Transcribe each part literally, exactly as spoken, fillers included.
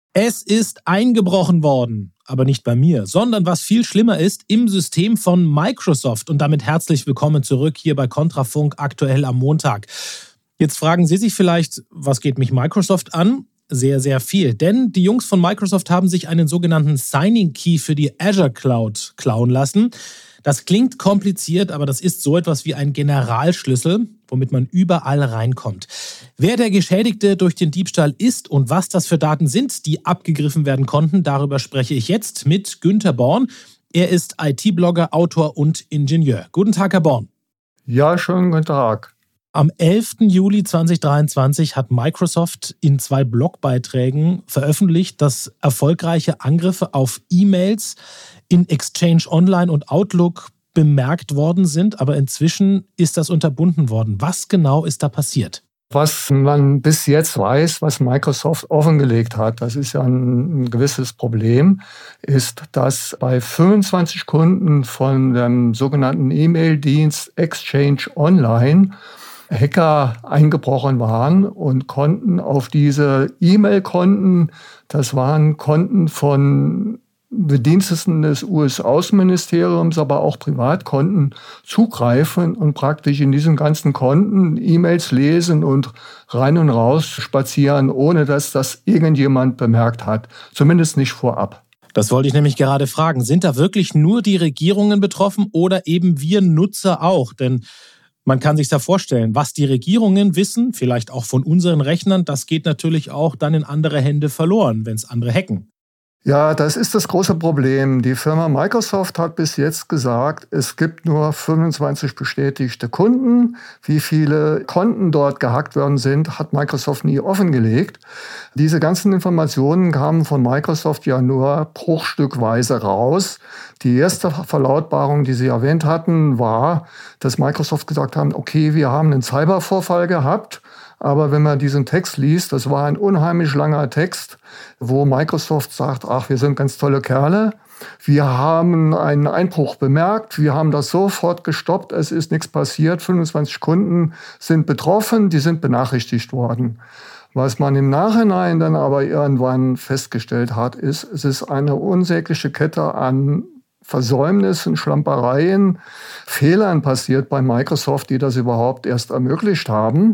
Es ist eingebrochen worden, aber nicht bei mir, sondern was viel schlimmer ist, im System von Microsoft. Und damit herzlich willkommen zurück hier bei Kontrafunk, aktuell am Montag. Jetzt fragen Sie sich vielleicht, was geht mich Microsoft an? Sehr, sehr viel, denn die Jungs von Microsoft haben sich einen sogenannten Signing Key für die Azure Cloud klauen lassen. Das klingt kompliziert, aber das ist so etwas wie ein Generalschlüssel, womit man überall reinkommt. Wer der Geschädigte durch den Diebstahl ist und was das für Daten sind, die abgegriffen werden konnten, darüber spreche ich jetzt mit Günther Born. Er ist I T-Blogger, Autor und Ingenieur. Guten Tag, Herr Born. Ja, schönen guten Tag. Am elften Juli zweitausenddreiundzwanzig hat Microsoft in zwei Blogbeiträgen veröffentlicht, dass erfolgreiche Angriffe auf E-Mails in Exchange Online und Outlook bemerkt worden sind, aber inzwischen ist das unterbunden worden. Was genau ist da passiert? Was man bis jetzt weiß, was Microsoft offengelegt hat, das ist ja ein, ein gewisses Problem, ist, dass bei fünfundzwanzig Kunden von dem sogenannten E-Mail-Dienst Exchange Online Hacker eingebrochen waren und konnten auf diese E-Mail-Konten, das waren Konten von Bediensteten des U S-Außenministeriums, aber auch Privatkonten zugreifen und praktisch in diesen ganzen Konten E-Mails lesen und rein und raus spazieren, ohne dass das irgendjemand bemerkt hat. Zumindest nicht vorab. Das wollte ich nämlich gerade fragen. Sind da wirklich nur die Regierungen betroffen oder eben wir Nutzer auch? Denn man kann sich da vorstellen, was die Regierungen wissen, vielleicht auch von unseren Rechnern, das geht natürlich auch dann in andere Hände verloren, wenn es andere hacken. Ja, das ist das große Problem. Die Firma Microsoft hat bis jetzt gesagt, es gibt nur fünfundzwanzig bestätigte Kunden. Wie viele Konten dort gehackt worden sind, hat Microsoft nie offengelegt. Diese ganzen Informationen kamen von Microsoft ja nur bruchstückweise raus. Die erste Verlautbarung, die Sie erwähnt hatten, war, dass Microsoft gesagt haben, okay, wir haben einen Cybervorfall gehabt. Aber wenn man diesen Text liest, das war ein unheimlich langer Text, wo Microsoft sagt, ach, wir sind ganz tolle Kerle. Wir haben einen Einbruch bemerkt, wir haben das sofort gestoppt, es ist nichts passiert. fünfundzwanzig Kunden sind betroffen, die sind benachrichtigt worden. Was man im Nachhinein dann aber irgendwann festgestellt hat, ist, es ist eine unsägliche Kette an Versäumnissen, Schlampereien, Fehlern passiert bei Microsoft, die das überhaupt erst ermöglicht haben.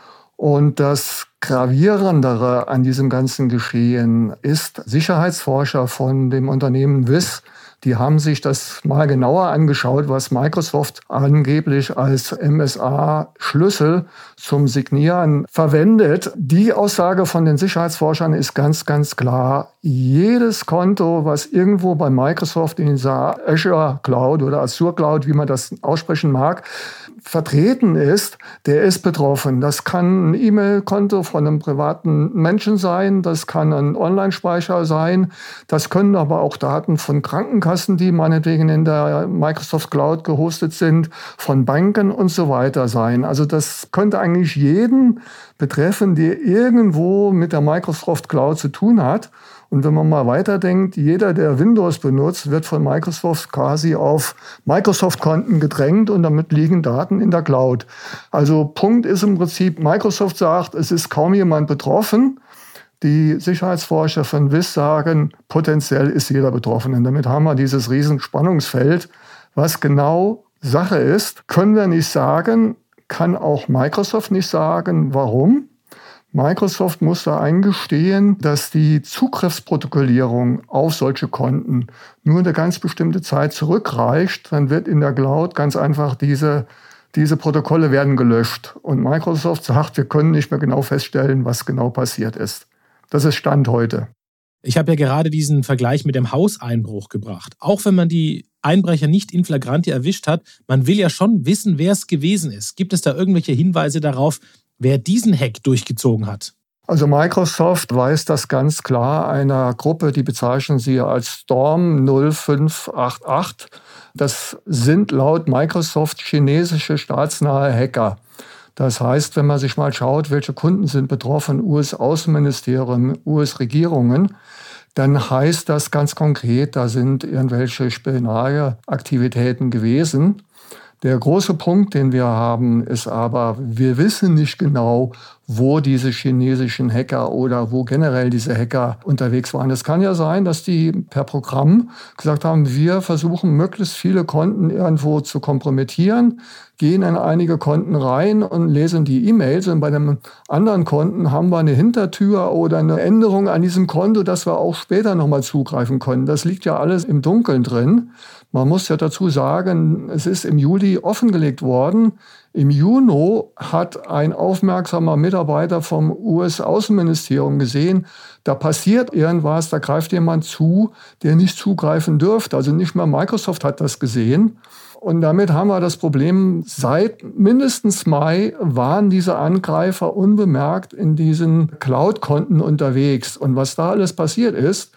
Und das Gravierendere an diesem ganzen Geschehen ist, Sicherheitsforscher von dem Unternehmen Wiz, die haben sich das mal genauer angeschaut, was Microsoft angeblich als M S A-Schlüssel zum Signieren verwendet. Die Aussage von den Sicherheitsforschern ist ganz, ganz klar. Jedes Konto, was irgendwo bei Microsoft in dieser Azure Cloud oder Azure Cloud, wie man das aussprechen mag, vertreten ist, der ist betroffen. Das kann ein E-Mail-Konto von einem privaten Menschen sein, das kann ein Online-Speicher sein, das können aber auch Daten von Krankenkassen, die meinetwegen in der Microsoft Cloud gehostet sind, von Banken und so weiter sein. Also das könnte eigentlich jeden betreffen, der irgendwo mit der Microsoft Cloud zu tun hat. Und wenn man mal weiterdenkt, jeder, der Windows benutzt, wird von Microsoft quasi auf Microsoft-Konten gedrängt und damit liegen Daten in der Cloud. Also Punkt ist im Prinzip, Microsoft sagt, es ist kaum jemand betroffen. Die Sicherheitsforscher von Wiz sagen, potenziell ist jeder betroffen. Und damit haben wir dieses riesen Spannungsfeld. Was genau Sache ist, können wir nicht sagen, kann auch Microsoft nicht sagen. Warum? Microsoft muss da eingestehen, dass die Zugriffsprotokollierung auf solche Konten nur eine ganz bestimmte Zeit zurückreicht. Dann wird in der Cloud ganz einfach diese, diese Protokolle werden gelöscht. Und Microsoft sagt, wir können nicht mehr genau feststellen, was genau passiert ist. Das ist Stand heute. Ich habe ja gerade diesen Vergleich mit dem Hauseinbruch gebracht. Auch wenn man die Einbrecher nicht in Flagranti erwischt hat, man will ja schon wissen, wer es gewesen ist. Gibt es da irgendwelche Hinweise darauf, wer diesen Hack durchgezogen hat? Also Microsoft weiß das ganz klar einer Gruppe, die bezeichnen sie als Storm null fünf acht acht. Das sind laut Microsoft chinesische staatsnahe Hacker. Das heißt, wenn man sich mal schaut, welche Kunden sind betroffen, U S-Außenministerium, U S-Regierungen, dann heißt das ganz konkret, da sind irgendwelche Spionageaktivitäten gewesen. Der große Punkt, den wir haben, ist aber, wir wissen nicht genau, wo diese chinesischen Hacker oder wo generell diese Hacker unterwegs waren. Es kann ja sein, dass die per Programm gesagt haben, wir versuchen möglichst viele Konten irgendwo zu kompromittieren, gehen in einige Konten rein und lesen die E-Mails. Und bei einem anderen Konten haben wir eine Hintertür oder eine Änderung an diesem Konto, dass wir auch später nochmal zugreifen können. Das liegt ja alles im Dunkeln drin. Man muss ja dazu sagen, es ist im Juli offengelegt worden. Im Juni hat ein aufmerksamer Mitarbeiter vom U S-Außenministerium gesehen, da passiert irgendwas, da greift jemand zu, der nicht zugreifen dürfte. Also nicht mal Microsoft hat das gesehen. Und damit haben wir das Problem, seit mindestens Mai waren diese Angreifer unbemerkt in diesen Cloud-Konten unterwegs. Und was da alles passiert ist,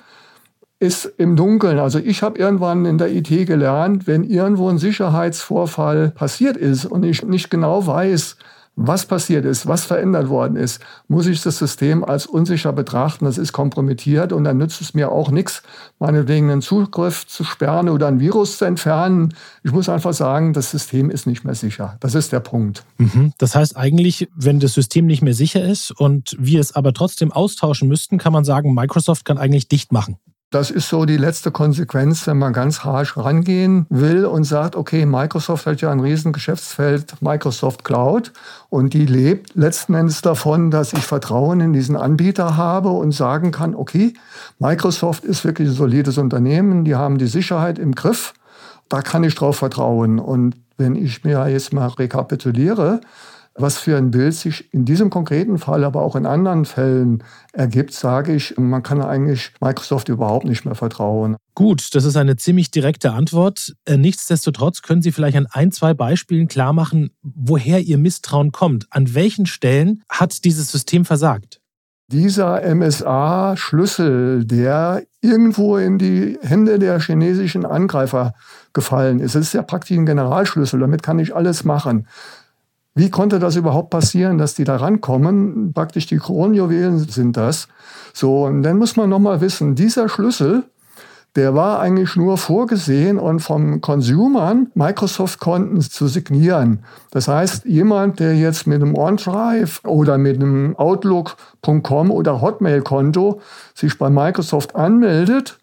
ist im Dunkeln. Also ich habe irgendwann in der I T gelernt, wenn irgendwo ein Sicherheitsvorfall passiert ist und ich nicht genau weiß, was passiert ist, was verändert worden ist, muss ich das System als unsicher betrachten. Das ist kompromittiert und dann nützt es mir auch nichts, meinetwegen einen Zugriff zu sperren oder ein Virus zu entfernen. Ich muss einfach sagen, das System ist nicht mehr sicher. Das ist der Punkt. Mhm. Das heißt eigentlich, wenn das System nicht mehr sicher ist und wir es aber trotzdem austauschen müssten, kann man sagen, Microsoft kann eigentlich dicht machen. Das ist so die letzte Konsequenz, wenn man ganz harsch rangehen will und sagt, okay, Microsoft hat ja ein riesen Geschäftsfeld, Microsoft Cloud, und die lebt letzten Endes davon, dass ich Vertrauen in diesen Anbieter habe und sagen kann, okay, Microsoft ist wirklich ein solides Unternehmen, die haben die Sicherheit im Griff, da kann ich drauf vertrauen. Und wenn ich mir jetzt mal rekapituliere, was für ein Bild sich in diesem konkreten Fall, aber auch in anderen Fällen ergibt, sage ich, man kann eigentlich Microsoft überhaupt nicht mehr vertrauen. Gut, das ist eine ziemlich direkte Antwort. Nichtsdestotrotz können Sie vielleicht an ein, zwei Beispielen klar machen, woher Ihr Misstrauen kommt. An welchen Stellen hat dieses System versagt? Dieser M S A-Schlüssel, der irgendwo in die Hände der chinesischen Angreifer gefallen ist, das ist ja praktisch ein Generalschlüssel, damit kann ich alles machen. Wie konnte das überhaupt passieren, dass die da rankommen? Praktisch die Kronjuwelen sind das. So, und dann muss man nochmal wissen, dieser Schlüssel, der war eigentlich nur vorgesehen und von Consumern Microsoft-Konten zu signieren. Das heißt, jemand, der jetzt mit einem OneDrive oder mit einem Outlook Punkt com oder Hotmail-Konto sich bei Microsoft anmeldet,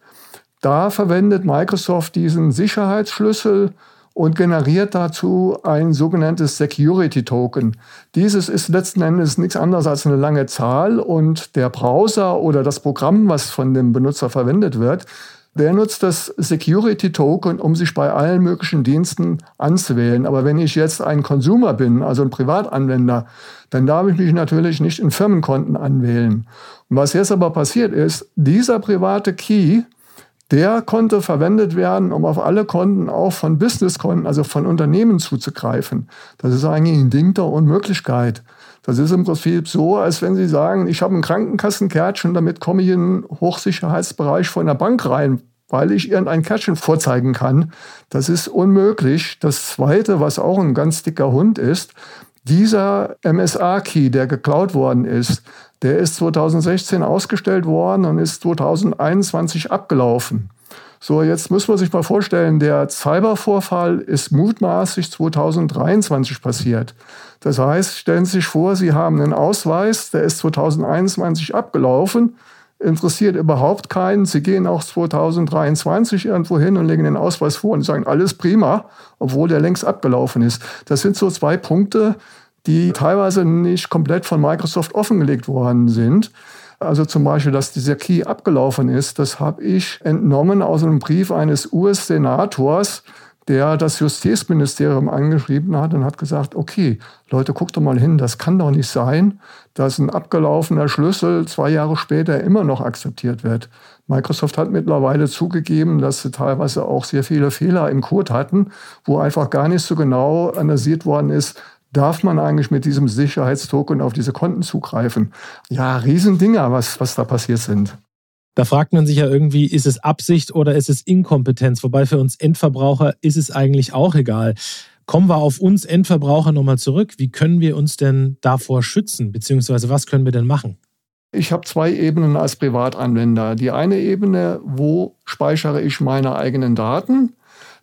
da verwendet Microsoft diesen Sicherheitsschlüssel und generiert dazu ein sogenanntes Security Token. Dieses ist letzten Endes nichts anderes als eine lange Zahl und der Browser oder das Programm, was von dem Benutzer verwendet wird, der nutzt das Security Token, um sich bei allen möglichen Diensten anzuwählen. Aber wenn ich jetzt ein Consumer bin, also ein Privatanwender, dann darf ich mich natürlich nicht in Firmenkonten anwählen. Und was jetzt aber passiert ist, dieser private Key, der konnte verwendet werden, um auf alle Konten, auch von Businesskonten, also von Unternehmen zuzugreifen. Das ist eigentlich ein Ding der Unmöglichkeit. Das ist im Prinzip so, als wenn Sie sagen, ich habe ein Krankenkassenkärtchen, damit komme ich in den Hochsicherheitsbereich von der Bank rein, weil ich irgendein Kärtchen vorzeigen kann. Das ist unmöglich. Das Zweite, was auch ein ganz dicker Hund ist, dieser M S A-Key, der geklaut worden ist, der ist zweitausendsechzehn ausgestellt worden und ist zweitausendeinundzwanzig abgelaufen. So, jetzt muss man sich mal vorstellen, der Cybervorfall ist mutmaßlich zweitausenddreiundzwanzig passiert. Das heißt, stellen Sie sich vor, Sie haben einen Ausweis, der ist zweitausendeinundzwanzig abgelaufen, interessiert überhaupt keinen. Sie gehen auch zweitausenddreiundzwanzig irgendwo hin und legen den Ausweis vor und sagen, alles prima, obwohl der längst abgelaufen ist. Das sind so zwei Punkte, die teilweise nicht komplett von Microsoft offengelegt worden sind. Also zum Beispiel, dass dieser Key abgelaufen ist, das habe ich entnommen aus einem Brief eines U S-Senators, der das Justizministerium angeschrieben hat und hat gesagt, okay, Leute, guckt doch mal hin, das kann doch nicht sein, dass ein abgelaufener Schlüssel zwei Jahre später immer noch akzeptiert wird. Microsoft hat mittlerweile zugegeben, dass sie teilweise auch sehr viele Fehler im Code hatten, wo einfach gar nicht so genau analysiert worden ist, darf man eigentlich mit diesem Sicherheitstoken auf diese Konten zugreifen. Ja, Riesendinger, was, was da passiert sind. Da fragt man sich ja irgendwie, ist es Absicht oder ist es Inkompetenz? Wobei für uns Endverbraucher ist es eigentlich auch egal. Kommen wir auf uns Endverbraucher nochmal zurück. Wie können wir uns denn davor schützen? Beziehungsweise was können wir denn machen? Ich habe zwei Ebenen als Privatanwender. Die eine Ebene, wo speichere ich meine eigenen Daten?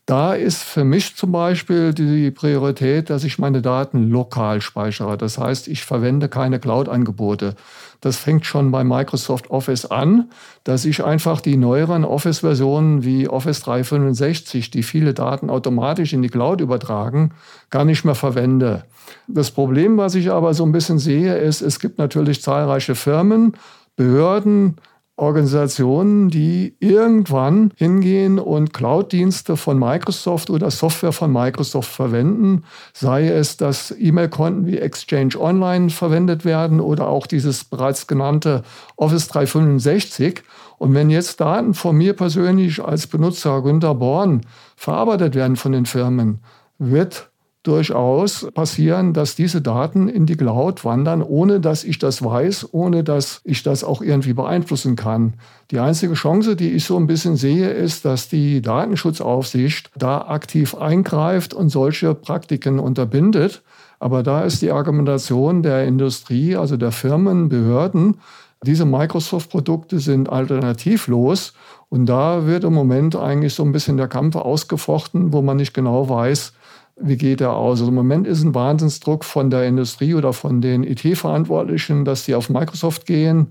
Da ist für mich zum Beispiel die Priorität, dass ich meine Daten lokal speichere. Das heißt, ich verwende keine Cloud-Angebote. Das fängt schon bei Microsoft Office an, dass ich einfach die neueren Office-Versionen wie Office dreihundertfünfundsechzig, die viele Daten automatisch in die Cloud übertragen, gar nicht mehr verwende. Das Problem, was ich aber so ein bisschen sehe, ist, es gibt natürlich zahlreiche Firmen, Behörden, Organisationen, die irgendwann hingehen und Cloud-Dienste von Microsoft oder Software von Microsoft verwenden, sei es, dass E-Mail-Konten wie Exchange Online verwendet werden oder auch dieses bereits genannte Office dreihundertfünfundsechzig. Und wenn jetzt Daten von mir persönlich als Benutzer Günter Born verarbeitet werden von den Firmen, wird durchaus passieren, dass diese Daten in die Cloud wandern, ohne dass ich das weiß, ohne dass ich das auch irgendwie beeinflussen kann. Die einzige Chance, die ich so ein bisschen sehe, ist, dass die Datenschutzaufsicht da aktiv eingreift und solche Praktiken unterbindet. Aber da ist die Argumentation der Industrie, also der Firmen, Behörden, diese Microsoft-Produkte sind alternativlos. Und da wird im Moment eigentlich so ein bisschen der Kampf ausgefochten, wo man nicht genau weiß, wie geht er aus? Also im Moment ist ein Wahnsinnsdruck von der Industrie oder von den I T-Verantwortlichen, dass sie auf Microsoft gehen.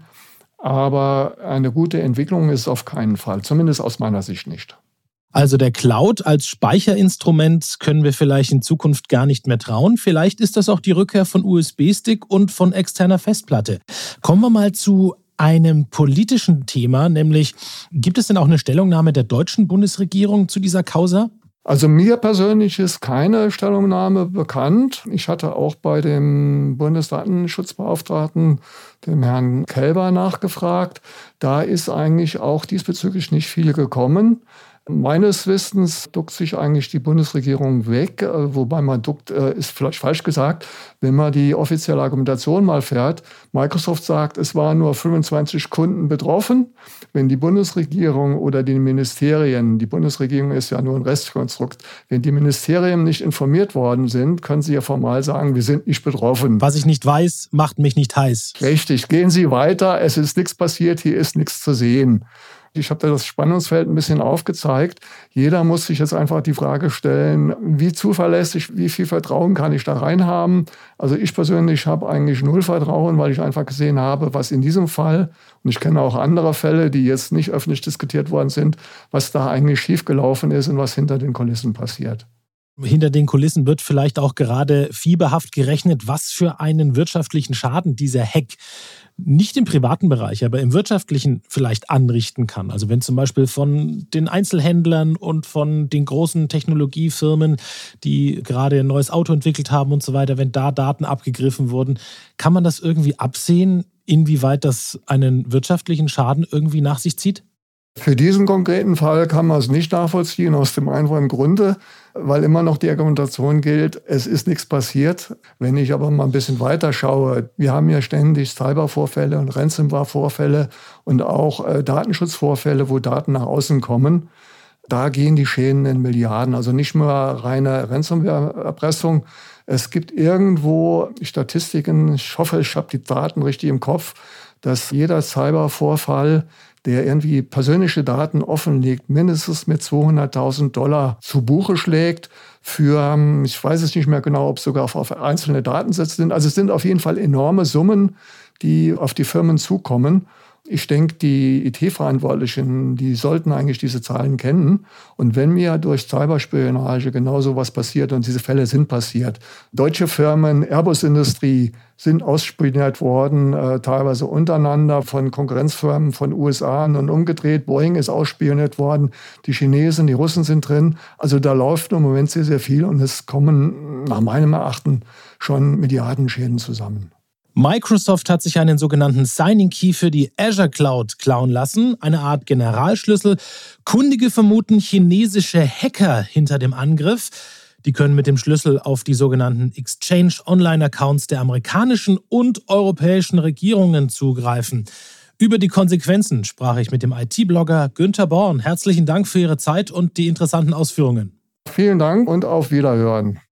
Aber eine gute Entwicklung ist auf keinen Fall, zumindest aus meiner Sicht nicht. Also der Cloud als Speicherinstrument können wir vielleicht in Zukunft gar nicht mehr trauen. Vielleicht ist das auch die Rückkehr von U S B-Stick und von externer Festplatte. Kommen wir mal zu einem politischen Thema, nämlich gibt es denn auch eine Stellungnahme der deutschen Bundesregierung zu dieser Causa? Also mir persönlich ist keine Stellungnahme bekannt. Ich hatte auch bei dem Bundesdatenschutzbeauftragten, dem Herrn Kelber, nachgefragt. Da ist eigentlich auch diesbezüglich nicht viel gekommen. Meines Wissens duckt sich eigentlich die Bundesregierung weg, wobei man duckt, ist vielleicht falsch gesagt, wenn man die offizielle Argumentation mal fährt. Microsoft sagt, es waren nur fünfundzwanzig Kunden betroffen. Wenn die Bundesregierung oder die Ministerien, die Bundesregierung ist ja nur ein Restkonstrukt, wenn die Ministerien nicht informiert worden sind, können sie ja formal sagen, wir sind nicht betroffen. Was ich nicht weiß, macht mich nicht heiß. Richtig, gehen Sie weiter, es ist nichts passiert, hier ist nichts zu sehen. Ich habe da das Spannungsfeld ein bisschen aufgezeigt. Jeder muss sich jetzt einfach die Frage stellen, wie zuverlässig, wie viel Vertrauen kann ich da rein haben? Also ich persönlich habe eigentlich null Vertrauen, weil ich einfach gesehen habe, was in diesem Fall, und ich kenne auch andere Fälle, die jetzt nicht öffentlich diskutiert worden sind, was da eigentlich schiefgelaufen ist und was hinter den Kulissen passiert. Hinter den Kulissen wird vielleicht auch gerade fieberhaft gerechnet, was für einen wirtschaftlichen Schaden dieser Hack nicht im privaten Bereich, aber im wirtschaftlichen vielleicht anrichten kann. Also wenn zum Beispiel von den Einzelhändlern und von den großen Technologiefirmen, die gerade ein neues Auto entwickelt haben und so weiter, wenn da Daten abgegriffen wurden, kann man das irgendwie absehen, inwieweit das einen wirtschaftlichen Schaden irgendwie nach sich zieht? Für diesen konkreten Fall kann man es nicht nachvollziehen, aus dem einfachen Grunde, weil immer noch die Argumentation gilt, es ist nichts passiert. Wenn ich aber mal ein bisschen weiter schaue, wir haben ja ständig Cybervorfälle und Ransomware-Vorfälle und auch äh, Datenschutzvorfälle, wo Daten nach außen kommen. Da gehen die Schäden in Milliarden, also nicht nur reine Ransomware-Erpressung. Es gibt irgendwo Statistiken, ich hoffe, ich habe die Daten richtig im Kopf, dass jeder Cybervorfall, der irgendwie persönliche Daten offenlegt, mindestens mit zweihunderttausend Dollar zu Buche schlägt für, ich weiß es nicht mehr genau, ob es sogar auf einzelne Datensätze sind. Also es sind auf jeden Fall enorme Summen, die auf die Firmen zukommen. Ich denke, die I T-Verantwortlichen, die sollten eigentlich diese Zahlen kennen. Und wenn mir durch Cyberspionage genau so was passiert, und diese Fälle sind passiert, deutsche Firmen, Airbus-Industrie sind ausspioniert worden, äh, teilweise untereinander von Konkurrenzfirmen von U S A und umgedreht. Boeing ist ausspioniert worden, die Chinesen, die Russen sind drin. Also da läuft im Moment sehr, sehr viel und es kommen nach meinem Erachten schon Milliardenschäden zusammen. Microsoft hat sich einen sogenannten Signing Key für die Azure Cloud klauen lassen, eine Art Generalschlüssel. Kundige vermuten chinesische Hacker hinter dem Angriff. Die können mit dem Schlüssel auf die sogenannten Exchange Online Accounts der amerikanischen und europäischen Regierungen zugreifen. Über die Konsequenzen sprach ich mit dem I T-Blogger Günter Born. Herzlichen Dank für Ihre Zeit und die interessanten Ausführungen. Vielen Dank und auf Wiederhören.